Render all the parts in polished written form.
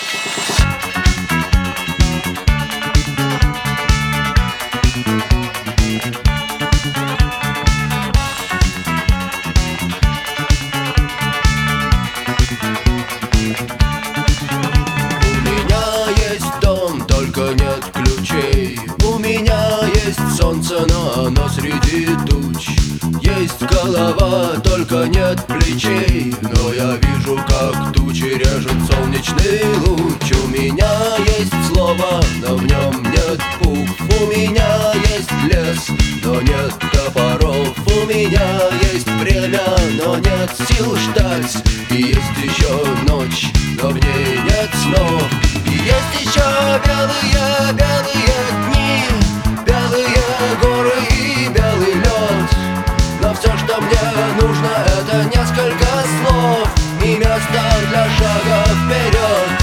Нет ключей. У меня есть солнце, но оно среди туч. Есть голова, только нет плечей. Но я вижу, как тучи режет солнечный луч. У меня есть слово, но в нем нет букв. У меня есть лес, но нет топоров. У меня есть время, но нет сил ждать. И есть еще ночь, но в ней нет снов. И есть еще белые, белые дни, белые горы и белый лед. Но все, что мне нужно, это несколько слов и место для шага вперед.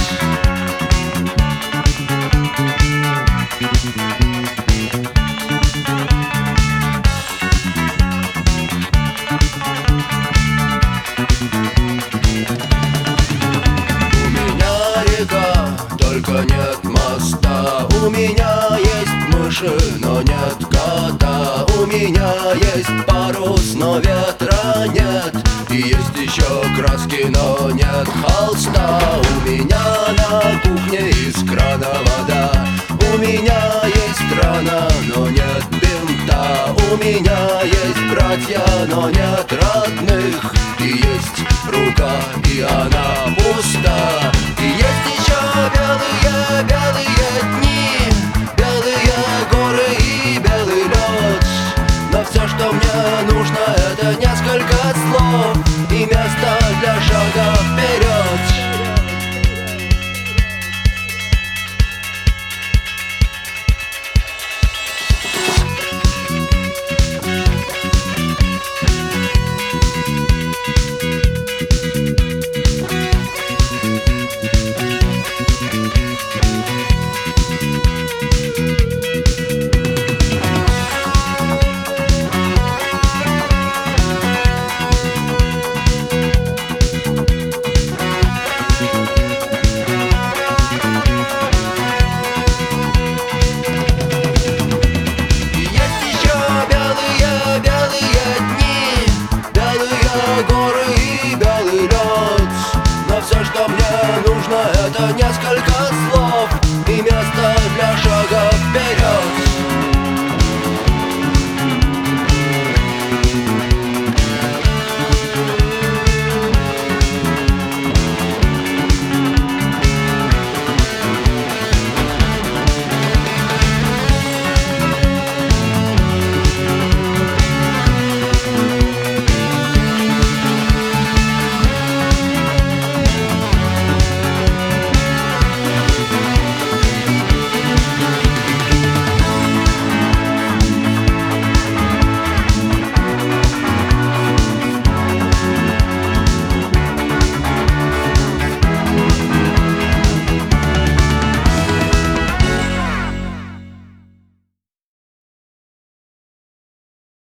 У меня река, только нет моста. У меня есть мыши, но нет кота. У меня есть парус, но ветра нет. И есть еще краски, но нет холста. У меня на кухне из крана вода. У меня есть рана, но нет бинта. У меня есть братья, но нет родных. И есть рука, и она пуста. И есть еще белые, белые дни, белые горы и белый лед. Но все, что мне нужно, это несколько слов и место для шага вперед. Горы и белый лед. Но все, что мне нужно, это несколько